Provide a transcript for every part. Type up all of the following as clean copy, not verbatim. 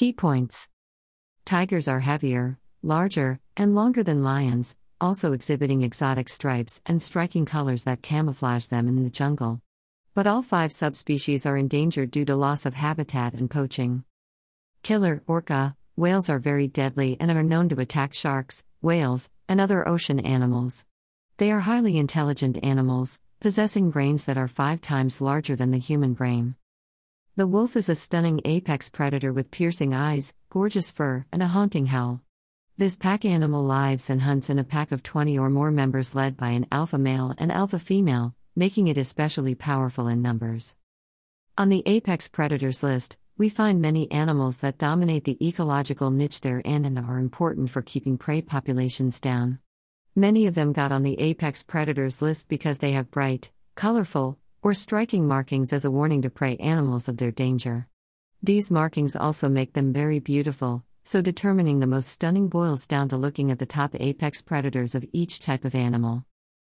Key points. Tigers are heavier, larger, and longer than lions, also exhibiting exotic stripes and striking colors that camouflage them in the jungle. But all 5 subspecies are endangered due to loss of habitat and poaching. Killer orca whales are very deadly and are known to attack sharks, whales, and other ocean animals. They are highly intelligent animals, possessing brains that are 5 times larger than the human brain. The wolf is a stunning apex predator with piercing eyes, gorgeous fur, and a haunting howl. This pack animal lives and hunts in a pack of 20 or more members led by an alpha male and alpha female, making it especially powerful in numbers. On the apex predators list, we find many animals that dominate the ecological niche they're in and are important for keeping prey populations down. Many of them got on the apex predators list because they have bright, colorful, or striking markings as a warning to prey animals of their danger. These markings also make them very beautiful, so determining the most stunning boils down to looking at the top apex predators of each type of animal.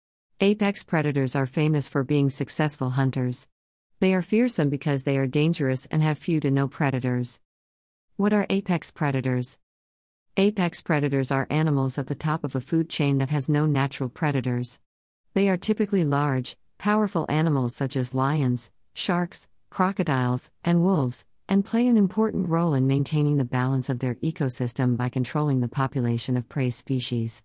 Apex predators are famous for being successful hunters. They are fearsome because they are dangerous and have few to no predators. What are apex predators? Apex predators are animals at the top of a food chain that has no natural predators. They are typically large, powerful animals such as lions, sharks, crocodiles, and wolves, and play an important role in maintaining the balance of their ecosystem by controlling the population of prey species.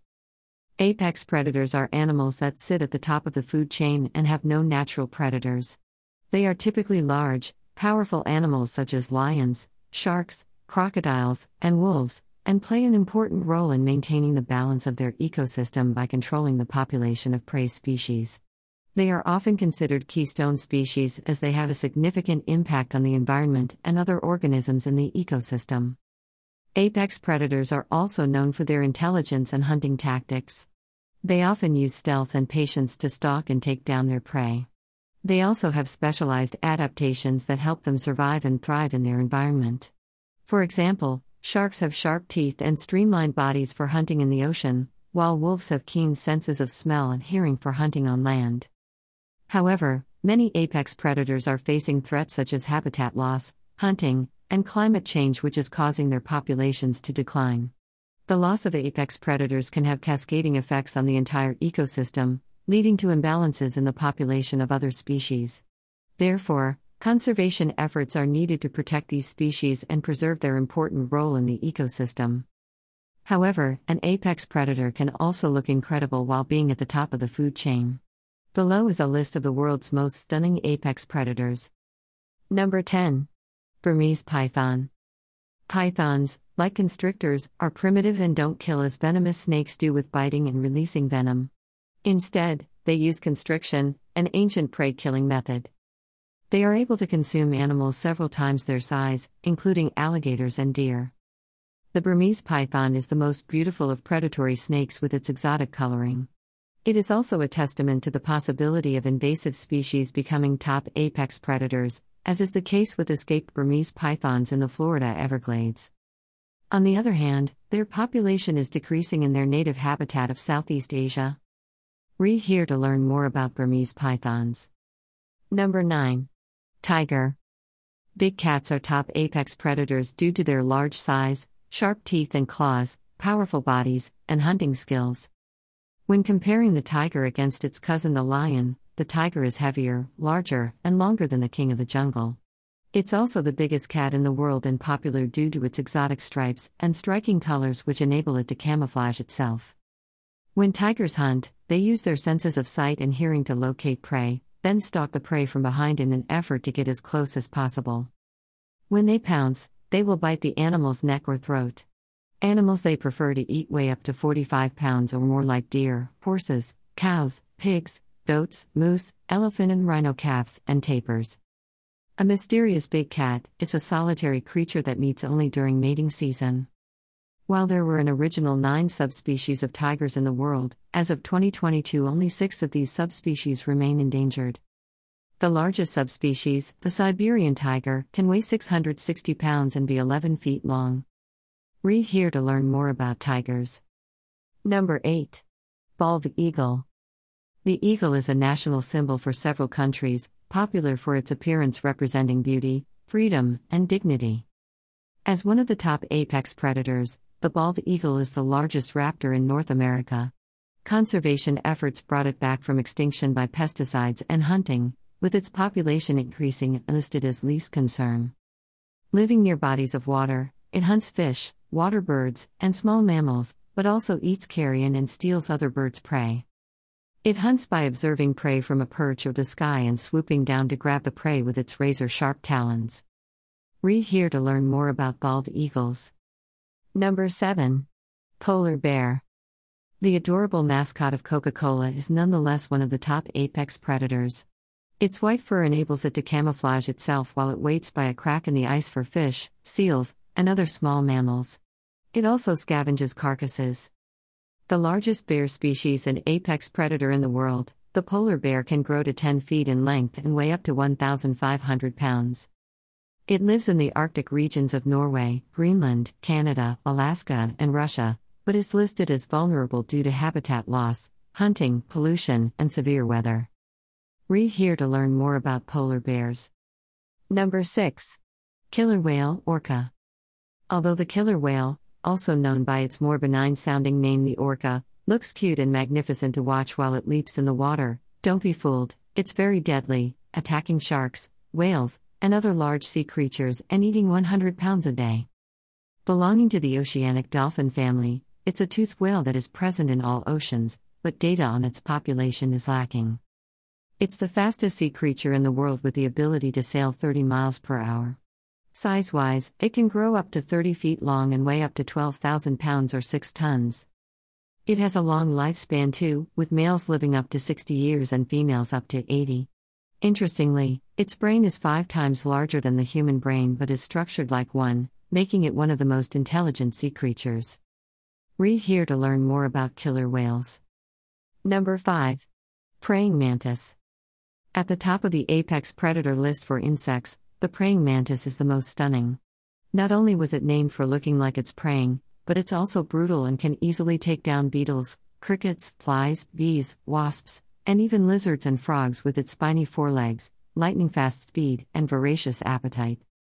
Apex predators are animals that sit at the top of the food chain and have no natural predators. They are typically large, powerful animals such as lions, sharks, crocodiles, and wolves, and play an important role in maintaining the balance of their ecosystem by controlling the population of prey species. They are often considered keystone species as they have a significant impact on the environment and other organisms in the ecosystem. Apex predators are also known for their intelligence and hunting tactics. They often use stealth and patience to stalk and take down their prey. They also have specialized adaptations that help them survive and thrive in their environment. For example, sharks have sharp teeth and streamlined bodies for hunting in the ocean, while wolves have keen senses of smell and hearing for hunting on land. However, many apex predators are facing threats such as habitat loss, hunting, and climate change, which is causing their populations to decline. The loss of apex predators can have cascading effects on the entire ecosystem, leading to imbalances in the population of other species. Therefore, conservation efforts are needed to protect these species and preserve their important role in the ecosystem. However, an apex predator can also look incredible while being at the top of the food chain. Below is a list of the world's most stunning apex predators. Number 10. Burmese python. Pythons, like constrictors, are primitive and don't kill as venomous snakes do with biting and releasing venom. Instead, they use constriction, an ancient prey-killing method. They are able to consume animals several times their size, including alligators and deer. The Burmese python is the most beautiful of predatory snakes with its exotic coloring. It is also a testament to the possibility of invasive species becoming top apex predators, as is the case with escaped Burmese pythons in the Florida Everglades. On the other hand, their population is decreasing in their native habitat of Southeast Asia. Read here to learn more about Burmese pythons. Number 9. Tiger. Big cats are top apex predators due to their large size, sharp teeth and claws, powerful bodies, and hunting skills. When comparing the tiger against its cousin the lion, the tiger is heavier, larger, and longer than the king of the jungle. It's also the biggest cat in the world and popular due to its exotic stripes and striking colors which enable it to camouflage itself. When tigers hunt, they use their senses of sight and hearing to locate prey, then stalk the prey from behind in an effort to get as close as possible. When they pounce, they will bite the animal's neck or throat. Animals they prefer to eat weigh up to 45 pounds or more, like deer, horses, cows, pigs, goats, moose, elephant and rhino calves, and tapirs. A mysterious big cat, it's a solitary creature that meets only during mating season. While there were an original 9 subspecies of tigers in the world, as of 2022 only 6 of these subspecies remain endangered. The largest subspecies, the Siberian tiger, can weigh 660 pounds and be 11 feet long. Read here to learn more about tigers. Number 8. Bald eagle. The eagle is a national symbol for several countries, popular for its appearance representing beauty, freedom, and dignity. As one of the top apex predators, the bald eagle is the largest raptor in North America. Conservation efforts brought it back from extinction by pesticides and hunting, with its population increasing and listed as least concern. Living near bodies of water, it hunts fish, water birds, and small mammals, but also eats carrion and steals other birds' prey. It hunts by observing prey from a perch or the sky and swooping down to grab the prey with its razor-sharp talons. Read here to learn more about bald eagles. Number 7. Polar bear. The adorable mascot of Coca-Cola is nonetheless one of the top apex predators. Its white fur enables it to camouflage itself while it waits by a crack in the ice for fish, seals, and other small mammals. It also scavenges carcasses. The largest bear species and apex predator in the world, the polar bear can grow to 10 feet in length and weigh up to 1,500 pounds. It lives in the Arctic regions of Norway, Greenland, Canada, Alaska, and Russia, but is listed as vulnerable due to habitat loss, hunting, pollution, and severe weather. Read here to learn more about polar bears. Number 6. Killer whale, orca. Although the killer whale, also known by its more benign-sounding name the orca, looks cute and magnificent to watch while it leaps in the water, don't be fooled, it's very deadly, attacking sharks, whales, and other large sea creatures and eating 100 pounds a day. Belonging to the oceanic dolphin family, it's a toothed whale that is present in all oceans, but data on its population is lacking. It's the fastest sea creature in the world with the ability to sail 30 miles per hour. Size-wise, it can grow up to 30 feet long and weigh up to 12,000 pounds or 6 tons. It has a long lifespan too, with males living up to 60 years and females up to 80. Interestingly, its brain is 5 times larger than the human brain but is structured like one, making it one of the most intelligent sea creatures. Read here to learn more about killer whales. Number 5. Praying mantis. At the top of the apex predator list for insects, the praying mantis is the most stunning. Not only was it named for looking like it's praying, but it's also brutal and can easily take down beetles, crickets, flies, bees, wasps, and even lizards and frogs with its spiny forelegs, lightning-fast speed, and voracious appetite.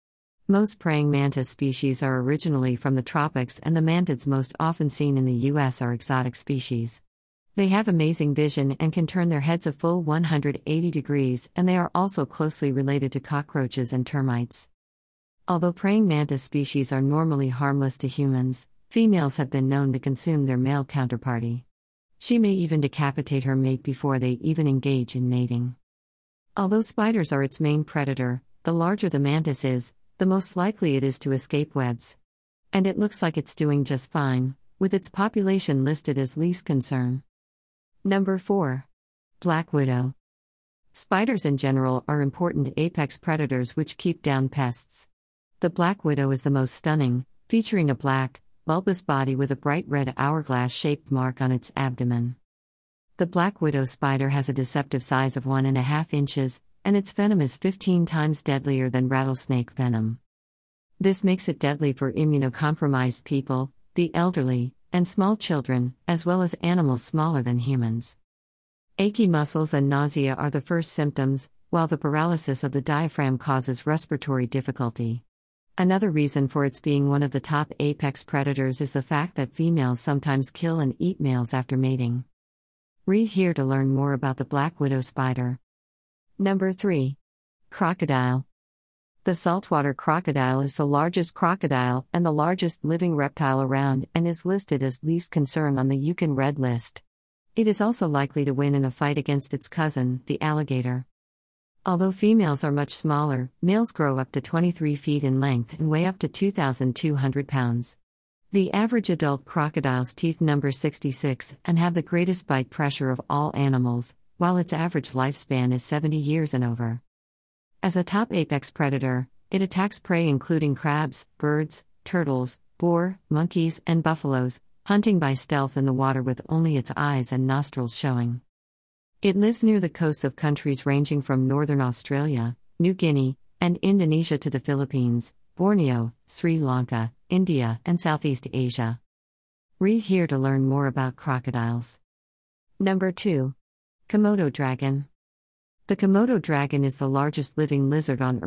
Most praying mantis species are originally from the tropics, and the mantids most often seen in the U.S. are exotic species. They have amazing vision and can turn their heads a full 180 degrees, and they are also closely related to cockroaches and termites. Although praying mantis species are normally harmless to humans, females have been known to consume their male counterparty. She may even decapitate her mate before they even engage in mating. Although spiders are its main predator, the larger the mantis is, the most likely it is to escape webs. And it looks like it's doing just fine, with its population listed as least concern. Number 4. Black widow. Spiders in general are important apex predators which keep down pests. The black widow is the most stunning, featuring a black, bulbous body with a bright red hourglass-shaped mark on its abdomen. The black widow spider has a deceptive size of 1.5 inches, and its venom is 15 times deadlier than rattlesnake venom. This makes it deadly for immunocompromised people, the elderly, and small children, as well as animals smaller than humans. Achy muscles and nausea are the first symptoms, while the paralysis of the diaphragm causes respiratory difficulty. Another reason for its being one of the top apex predators is the fact that females sometimes kill and eat males after mating. Read here to learn more about the black widow spider. Number 3. Crocodile. The saltwater crocodile is the largest crocodile and the largest living reptile around and is listed as least concern on the UCAN Red List. It is also likely to win in a fight against its cousin, the alligator. Although females are much smaller, males grow up to 23 feet in length and weigh up to 2,200 pounds. The average adult crocodile's teeth number 66 and have the greatest bite pressure of all animals, while its average lifespan is 70 years and over. As a top apex predator, it attacks prey including crabs, birds, turtles, boar, monkeys, and buffaloes, hunting by stealth in the water with only its eyes and nostrils showing. It lives near the coasts of countries ranging from northern Australia, New Guinea, and Indonesia to the Philippines, Borneo, Sri Lanka, India, and Southeast Asia. Read here to learn more about crocodiles. Number 2. Komodo dragon. The Komodo dragon is the largest living lizard on Earth,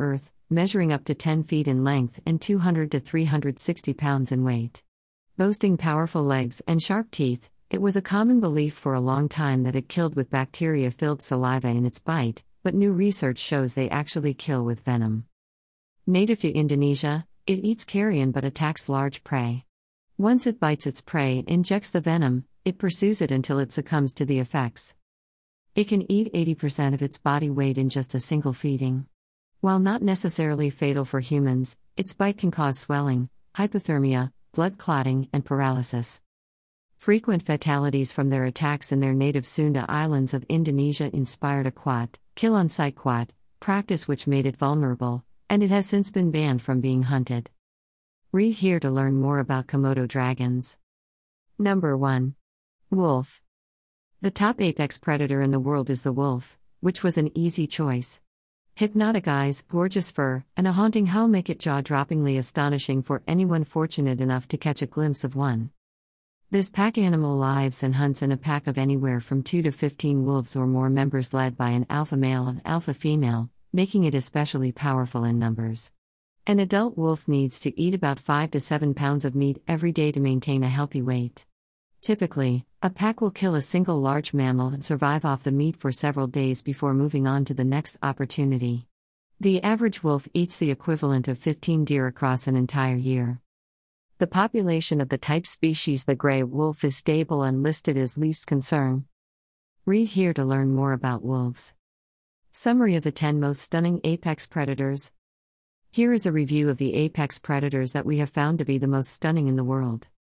measuring up to 10 feet in length and 200 to 360 pounds in weight. Boasting powerful legs and sharp teeth, it was a common belief for a long time that it killed with bacteria-filled saliva in its bite, but new research shows they actually kill with venom. Native to Indonesia, it eats carrion but attacks large prey. Once it bites its prey and injects the venom, it pursues it until it succumbs to the effects. It can eat 80% of its body weight in just a single feeding. While not necessarily fatal for humans, its bite can cause swelling, hypothermia, blood clotting, and paralysis. Frequent fatalities from their attacks in their native Sunda Islands of Indonesia inspired a quat, kill on sight quat, practice which made it vulnerable, and it has since been banned from being hunted. Read here to learn more about Komodo dragons. Number 1. Wolf. The top apex predator in the world is the wolf, which was an easy choice. Hypnotic eyes, gorgeous fur, and a haunting howl make it jaw-droppingly astonishing for anyone fortunate enough to catch a glimpse of one. This pack animal lives and hunts in a pack of anywhere from 2 to 15 wolves or more members led by an alpha male and alpha female, making it especially powerful in numbers. An adult wolf needs to eat about 5 to 7 pounds of meat every day to maintain a healthy weight. Typically, a pack will kill a single large mammal and survive off the meat for several days before moving on to the next opportunity. The average wolf eats the equivalent of 15 deer across an entire year. The population of the type species the gray wolf is stable and listed as least concern. Read here to learn more about wolves. Summary of the 10 most stunning apex predators. Here is a review of the apex predators that we have found to be the most stunning in the world.